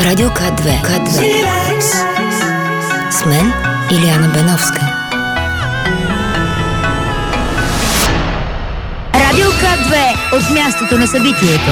Радио К2. С мен Илияна Беновска. Радио К2 от мястото на събитието.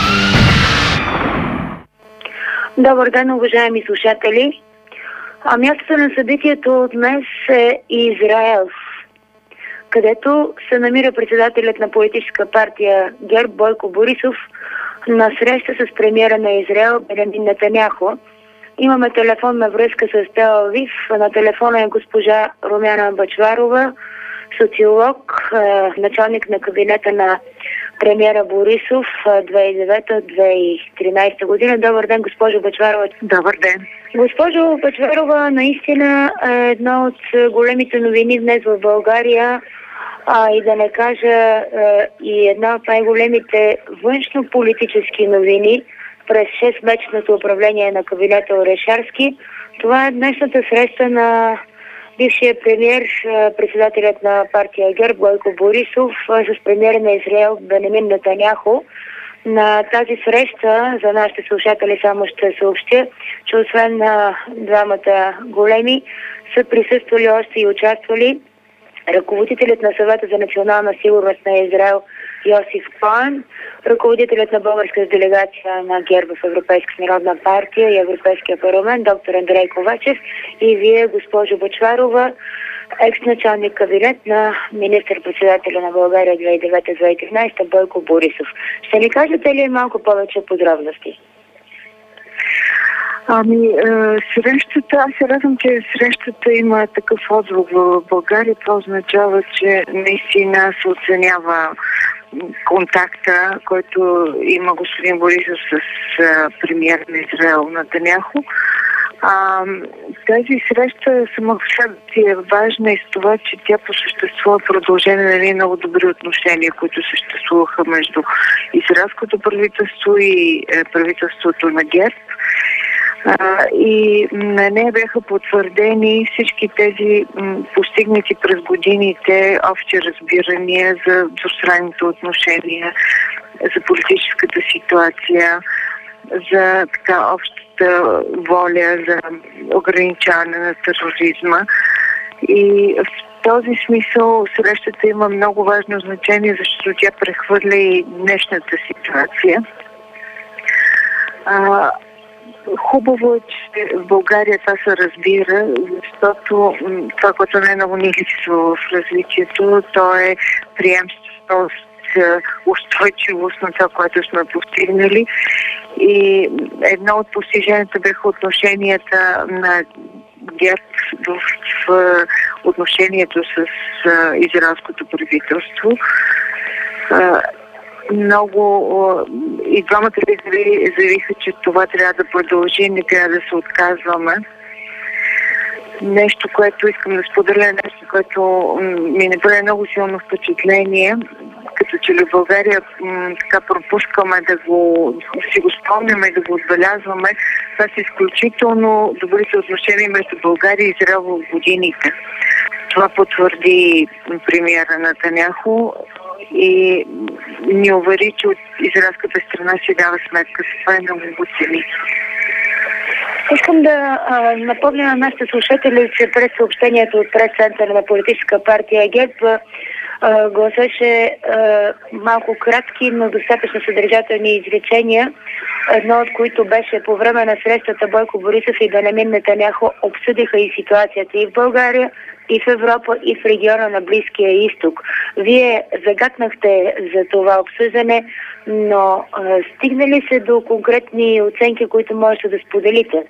Добър ден, уважаеми слушатели. Мястото на събитието днес е Израел, където се намира председателят на политическа партия ГЕРБ Бойко Борисов на среща с премиера на Израел Бенямин Нетаняху. Имаме телефонна връзка с Тел Авив. На телефона е госпожа Румяна Бъчварова, социолог, началник на кабинета на премиера Борисов 2009-2013 година. Добър ден, госпожо Бъчварова. Добър ден. Госпожо Бъчварова, наистина едно от големите новини днес в България, и да не кажа и една от най-големите външно-политически новини през 6-месечното управление на кабинета Орешарски. Това е днешната среща на бившия премиер, председателят на партия ГЕРБ Бойко Борисов с премиера на Израел Бенямин Нетаняху. На тази среща, за нашите слушатели само ще съобщя, че освен на двамата големи са присъствали още и участвали ръководителят на Съвета за национална сигурност на Израел Йосиф Коен, ръководителят на българска делегация на ГЕРБ в Европейска народна партия и Европейския парламент доктор Андрей Ковачев и вие, госпожо Бъчварова, екс-началник кабинет на министър-председателя на България 2009-2013 Бойко Борисов. Ще ни кажете ли малко повече подробности? Срещата, аз се радвам, че срещата има такъв отзвук в България. Това означава, че наистина се оценява контакта, който има господин Борисов с премиер на Израел Нетаняху. Тази среща само си е важна и с това, че тя по същество е продължение на едни много добри отношения, които съществуваха между израелското правителство и правителството на ГЕРБ. И на нея бяха потвърдени всички тези постигнати през годините общи разбирания за двустранните отношения, за политическата ситуация, за така общата воля за ограничаване на тероризма. И в този смисъл срещата има много важно значение, защото тя прехвърля и днешната ситуация. Хубаво е, че в България това се разбира, защото това, което най-много ни липсва в развитието, то е приемственост, устойчивост на това, което сме постигнали. И едно от постиженията бяха отношенията на ГЕРБ в отношението с израелското правителство. Много и двамата лидери заявиха, че това трябва да продължи, не трябва да се отказваме. Нещо, което искам да споделя, нещо, което ми направи много силно впечатление, като че ли в България така пропускаме да си го спомняме, да го отбелязваме. Това са изключително добрите отношения между България и Израел в годините. Това потвърди премиера Нетаняху и ни увери, че от израелската страна си дава сметка. Това е много го цени. Искам да напомня на нашите слушатели, че през съобщението от прес-центъра на политическа партия ГЕРБ гласеше малко кратки, но достатъчно съдържателни изречения, едно от които беше: по време на срещата Бойко Борисов и Бенямин Нетаняху обсъдиха и ситуацията и в България, и в Европа, и в региона на Близкия изток. Вие загатнахте за това обсъждане, но стигнали се до конкретни оценки, които можете да споделите?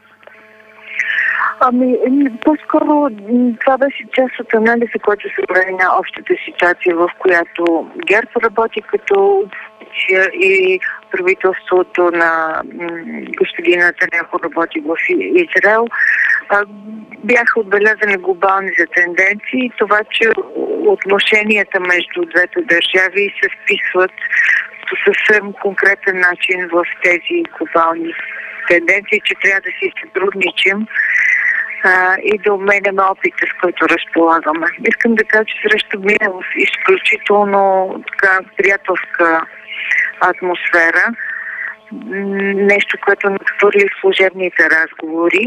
По-скоро това беше част от анализа, който се прави на общата ситуация, в която ГЕРБ работи като и правителството на господин Нетаняху работи в Израел. Бяха отбелязани глобални за тенденции. Това, че отношенията между двете държави се вписват по съвсем конкретен начин в тези глобални тенденции, че трябва да си сътрудничим и да обменяме опита, с който разполагаме. Искам да кажа, че среща мина в изключително така приятелска атмосфера. нещо, което надхвърли служебните разговори.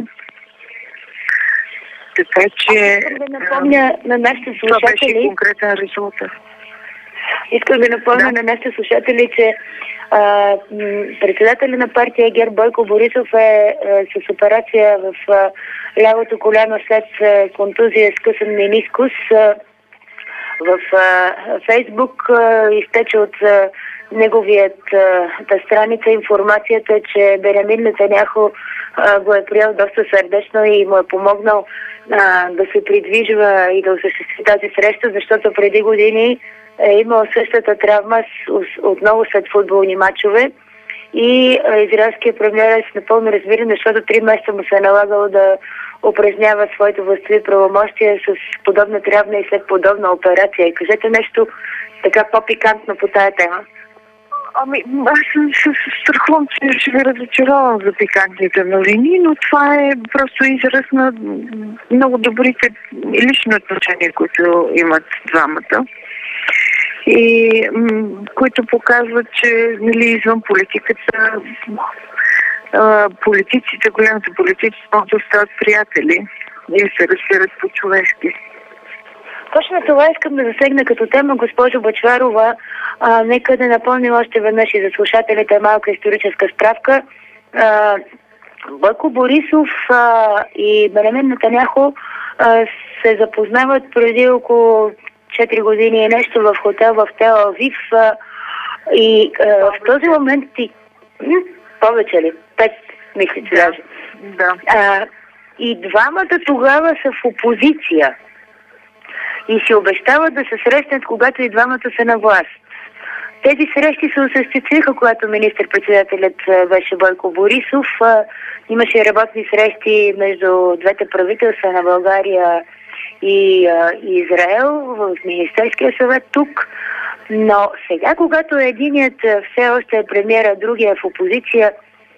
Така че да напомня на нашите това беше слушатели, конкретен резултат. искам да напомня на нашите слушатели, че председателя на партия ГЕРБ Бойко Борисов е с операция в лявото коляно след контузия с късен менискус. В Фейсбук изтече от неговият страница информацията, че Бенямин Нетаняху го е приел доста сърдечно и му е помогнал да се придвижва и да осъществи тази среща, защото преди години е имал същата травма отново след футболни матчове и израелският премиер е напълно разбиран, защото 3 месеца му се е налагало да упражнява своето властови правомощие с подобна травма и след подобна операция. И кажете нещо така по-пикантно по тая тема. Аз се страхувам, че ще ви разочаровам за пикантните новини, но това е просто израз на много добрите лични отношения, които имат двамата. И които показват, че извън политиката политиците, големите политици могат да стават приятели и се разбират по-човешки. Точно това искам да засегна като тема, госпожо Бъчварова. Нека да напомним още веднъж и за слушателите малка историческа справка. Бойко Борисов и Бенямин Нетаняху се запознават преди около 4 години и нещо в хотел в Тел Авив. И в този момент повече ли? 5, мисля, че даже. Да. И двамата тогава са в опозиция. И си обещават да се срещнат, когато и двамата са на власт. Тези срещи се осъществиха, когато министър-председателят беше Бойко Борисов. Имаше работни срещи между двете правителства на България и Израел в Министерския съвет тук. Но сега, когато единият все още е премиер, а другия е в опозиция,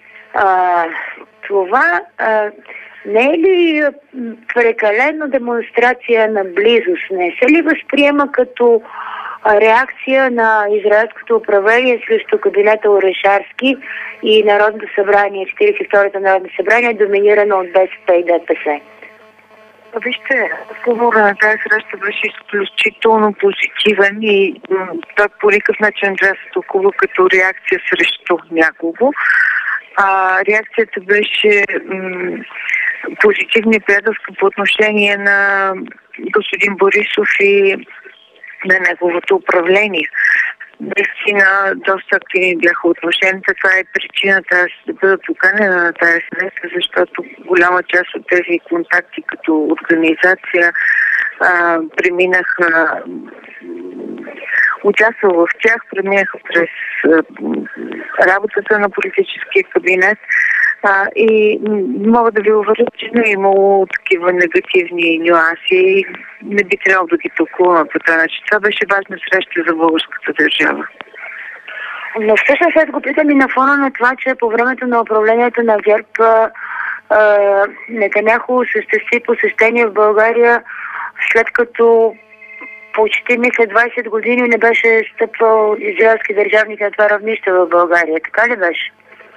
това не е ли прекалено демонстрация на близост? Не се ли възприема като реакция на израелското управление срещу кабинета Орешарски и Народното събрание, 42-то Народно събрание, доминирано от БСП и ДПС? Вижте, разговора на тази среща беше изключително позитивен и той по никакъв начин трябва да се толкова като реакция срещу някого. Реакцията беше позитивна и приятелска по отношение на господин Борисов и на неговото управление. Наистина доста активни бяха отношенията. Това е причината аз да бъда поканена на тази среща, защото голяма част от тези контакти като организация преминаха, участвал в тях, преминаха през работата на политическия кабинет и мога да ви уверя, че не е имало такива негативни нюанси. Не би трябвало да ги толкуваме по този начин. Това беше важна среща за българската държава. Но всъщност аз го питам и на фона на това, че по времето на управлението на ГЕРБ Нетаняху осъществи посещение в България, след като почти мисля 20 години не беше стъпвал израелски държавник на това равнище в България. Така ли беше?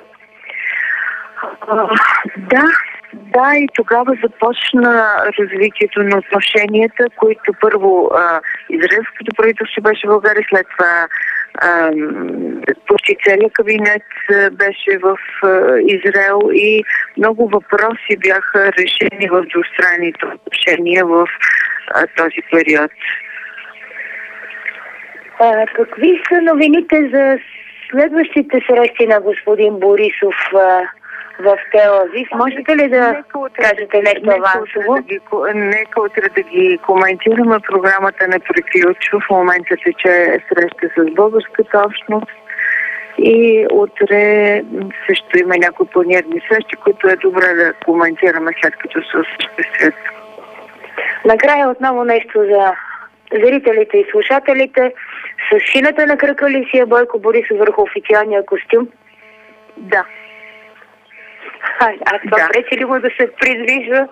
Да, и тогава започна развитието на отношенията, които първо израелското правителство беше в България, след това почти целият кабинет беше в Израел и много въпроси бяха решени в двустранните отношения в този период. Какви са новините за следващите срещи на господин Борисов в Тел Авив? Можете ли да кажете нещо авансово? Нека утре да ги коментираме. Програмата не приключва. В момента тече среща с българската общност и утре също има някои планирани срещи, които е добре да коментираме след като се осъществят. Накрая отново нещо за зрителите и слушателите. С шината на кръка ли си е Бойко Борисов върху официалния костюм? Да. А това пречи ли му да се придвижва?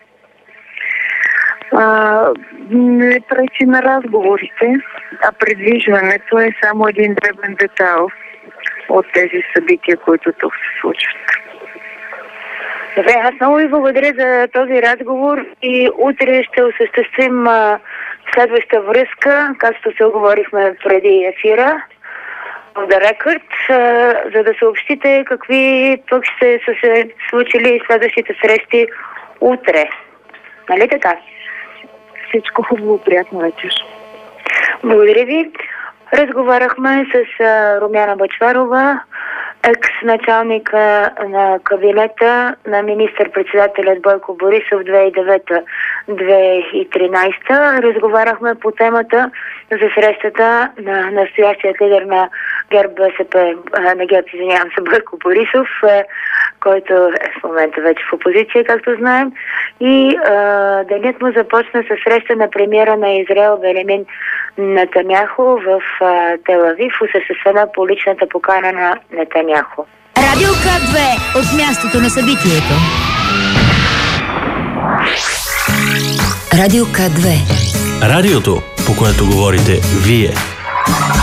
Не пречи на разговорите, а придвижването е само един дребен детайл. от тези събития, които тук се случват. Добре, аз много ви благодаря за този разговор и утре ще осъществим следваща връзка, както се оговорихме преди ефира, в The Record, за да съобщите какви пък ще са се случили следващите срещи утре. Нали така? Всичко хубаво, приятно вечер. Благодаря ви. Разговаряхме с Румяна Бъчварова, екс-началник на кабинета на министър-председателят Бойко Борисов 2009-2013. Разговаряхме по темата за срещата на настоящият лидер на ГЕРБ БСП, на ГЕРБ, извинявам се, Бойко Борисов, който е в момента вече в опозиция, както знаем. И денят му започна със среща на премиера на Израел Бенямин Нетаняху в Тел Авив, осъществена по личната покана на Нетаняху. Радио К2 от мястото на събитието. Радио К2. Радиото, по което говорите вие.